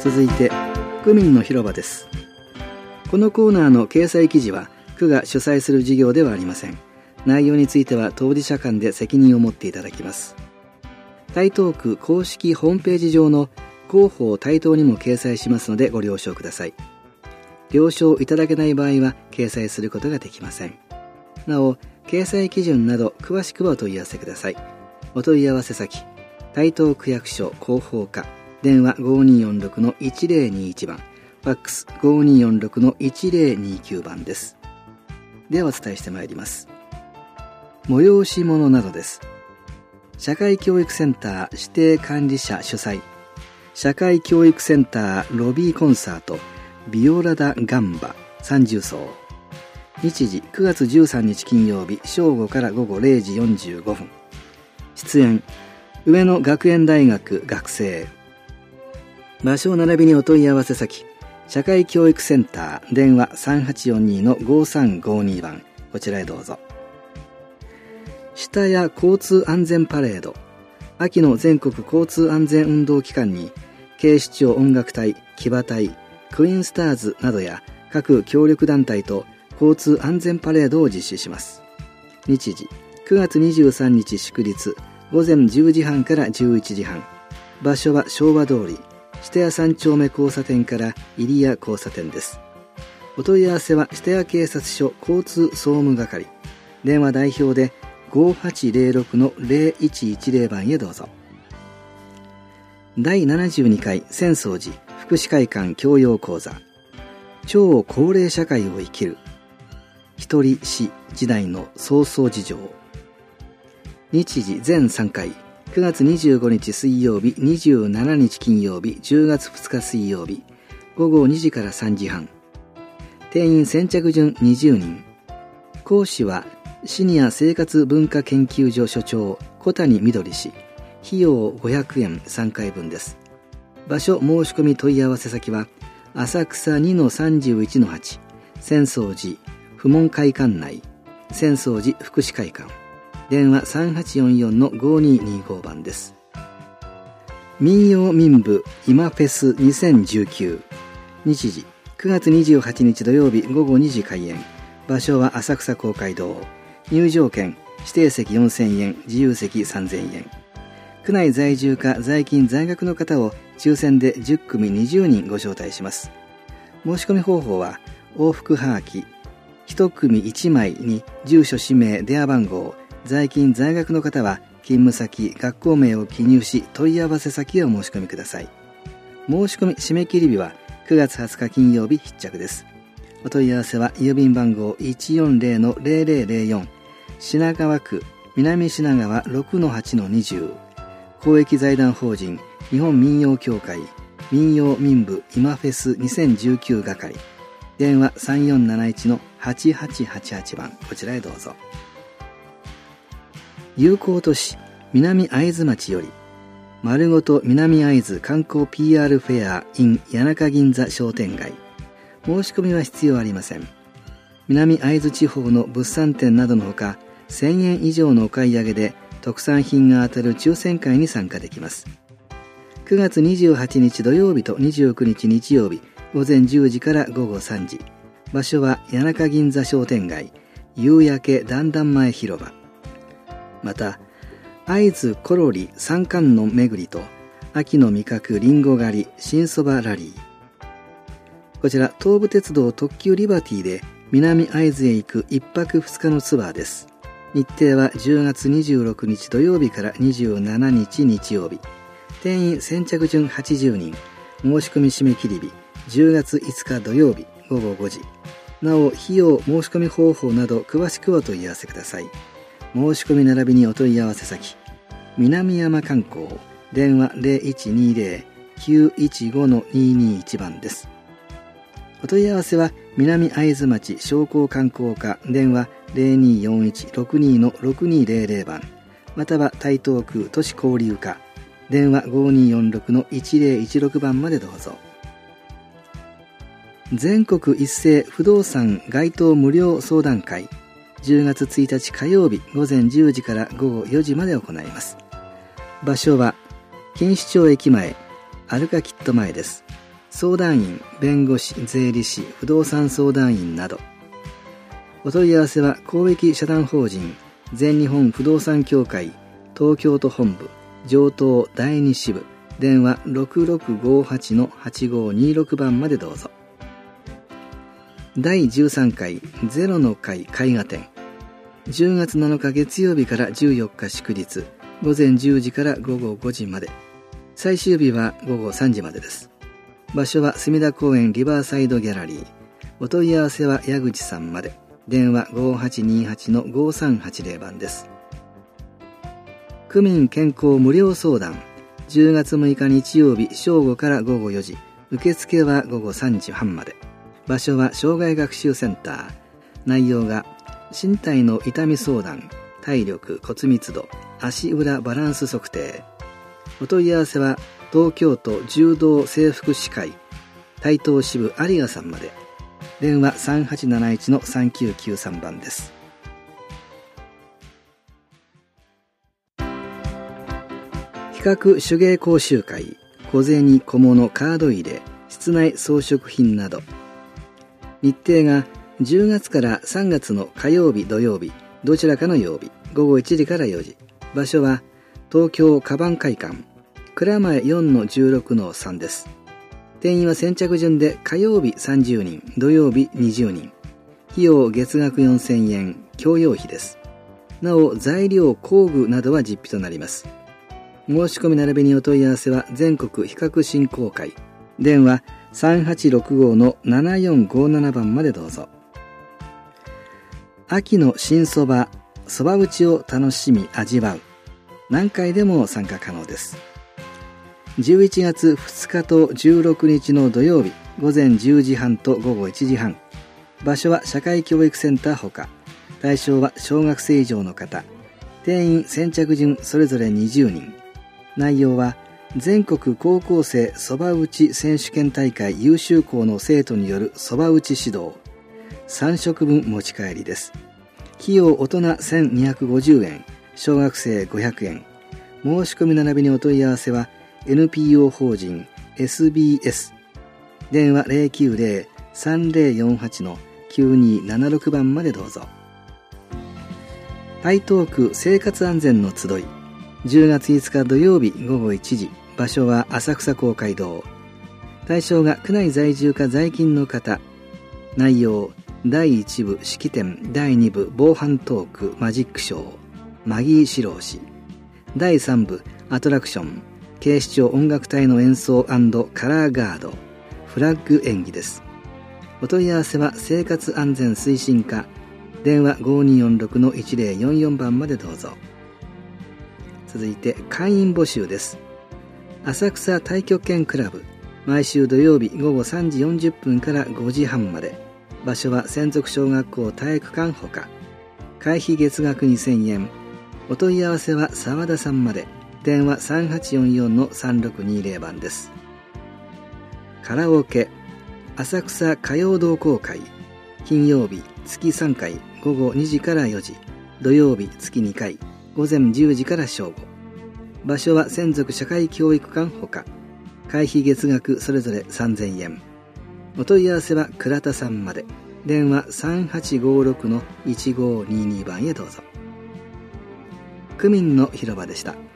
続いて区民の広場です。このコーナーの掲載記事は区が主催する事業ではありません。内容については当事者間で責任を持っていただきます。台東区公式ホームページ上の広報台東にも掲載しますのでご了承ください。了承いただけない場合は掲載することができません。なお、掲載基準など詳しくはお問い合わせください。お問い合わせ先、台東区役所広報課、電話 5246-1021 番、ファックス 5246-1029 番です。ではお伝えしてまいります。催し物などです。社会教育センター指定管理者主催、社会教育センターロビーコンサートビオラダガンバ30層。日時9月13日金曜日正午から午後0時45分。出演上野学園大学学生。場所並びにお問い合わせ先、社会教育センター電話 3842-5352 番、こちらへどうぞ。下谷交通安全パレード。秋の全国交通安全運動期間に警視庁音楽隊、騎馬隊、クイーンスターズなどや各協力団体と交通安全パレードを実施します。日時9月23日祝日午前10時半から11時半。場所は昭和通り下谷3丁目交差点から入谷交差点です。お問い合わせは下谷警察署交通総務係、電話代表で 5806-0110 番へどうぞ。第72回浅草寺福祉会館教養講座、超高齢社会を生きる一人死時代の創造事情。日時全3回、9月25日水曜日、27日金曜日、10月2日水曜日、午後2時から3時半。定員先着順20人。講師はシニア生活文化研究所所長小谷みどり氏。費用500円3回分です。場所申し込み問い合わせ先は浅草 2-31-8 浅草寺不問会館内浅草寺福祉会館、電話 3844-5225 番です。民謡民部今フェス2019。日時9月28日土曜日午後2時開演。場所は浅草公会堂。入場券指定席4000円、自由席3000円。区内在住か在勤在学の方を抽選で10組20人ご招待します。申し込み方法は往復はがき1組1枚に住所氏名電話番号、在勤在学の方は勤務先学校名を記入し問い合わせ先を申し込みください。申し込み締め切り日は9月20日金曜日必着です。お問い合わせは郵便番号 140-0004 品川区南品川 6-8-20 公益財団法人日本民謡協会民謡民部今フェス2019係、電話 3471-8888 番、こちらへどうぞ。友好都市南会津町より丸ごと南会津観光 PR フェア in 谷中銀座商店街。申し込みは必要ありません。南会津地方の物産展などのほか1000円以上のお買い上げで特産品が当たる抽選会に参加できます。9月28日土曜日と29日日曜日午前10時から午後3時。場所は谷中銀座商店街夕焼け段々前広場。また会津コロリ三観音巡りと秋の味覚りんご狩り新そばラリー。こちら東武鉄道特急リバティで南会津へ行く1泊2日のツアーです。日程は10月26日土曜日から27日日曜日。定員先着順80人。申し込み締め切り日10月5日土曜日午後5時。なお費用申し込み方法など詳しくお問い合わせください。申し込み並びにお問い合わせ先、南山観光電話 0120-915-221 番です。お問い合わせは南会津町商工観光課電話 0241-62-6200 番、または台東区都市交流課電話 5246-1016 番までどうぞ。全国一斉不動産該当無料相談会10月1日火曜日午前10時から午後4時まで行います。場所は錦糸町駅前アルカキット前です。 相談員、弁護士、税理士、不動産相談員など。お問い合わせは公益社団法人全日本不動産協会東京都本部城東第2支部電話 6658-8526 番までどうぞ。第13回ゼロの会絵画展、10月7日月曜日から14日祝日、午前10時から午後5時まで、最終日は午後3時までです。場所は隅田公園リバーサイドギャラリー。お問い合わせは矢口さんまで。電話 5828-5380 番です。区民健康無料相談、10月6日日曜日正午から午後4時、受付は午後3時半まで。場所は障害学習センター。内容が身体の痛み相談、体力、骨密度、足裏バランス測定。お問い合わせは東京都柔道整復師会台東支部有賀さんまで。電話 3871-3993 番です。企画手芸講習会、小銭小物カード入れ、室内装飾品など。日程が10月から3月の火曜日土曜日どちらかの曜日、午後1時から4時。場所は東京カバン会館蔵前 4-16-3 です。定員は先着順で火曜日30人、土曜日20人。費用月額4000円、教養費です。なお材料工具などは実費となります。申し込み並びにお問い合わせは全国比較振興会電話 3865-7457 番までどうぞ。秋の新そば、そば打ちを楽しみ味わう。何回でも参加可能です。11月2日と16日の土曜日、午前10時半と午後1時半。場所は社会教育センターほか。対象は小学生以上の方。定員先着順それぞれ20人。内容は全国高校生そば打ち選手権大会優秀校の生徒によるそば打ち指導。3食分持ち帰りです。費用大人1250円、小学生500円。申し込み並びにお問い合わせはNPO 法人 SBS 電話 090-3048-9276 番までどうぞ。台東区生活安全の集い、10月5日土曜日午後1時、場所は浅草公会堂。対象が区内在住か在勤の方。内容、第1部式典、第2部防犯トークマジックショーマギー四郎氏、第3部アトラクション警視庁音楽隊の演奏&カラーガードフラッグ演技です。お問い合わせは生活安全推進課電話 5246-1044 番までどうぞ。続いて会員募集です。浅草太極拳クラブ、毎週土曜日午後3時40分から5時半まで。場所は専属小学校体育館ほか。会費月額2000円。お問い合わせは沢田さんまで。電話 3844-3620 番です。カラオケ浅草歌謡同好会、金曜日月3回午後2時から4時、土曜日月2回午前10時から正午。場所は専属社会教育館ほか。会費月額それぞれ3000円。お問い合わせは倉田さんまで。電話 3856-1522 番へどうぞ。区民の広場でした。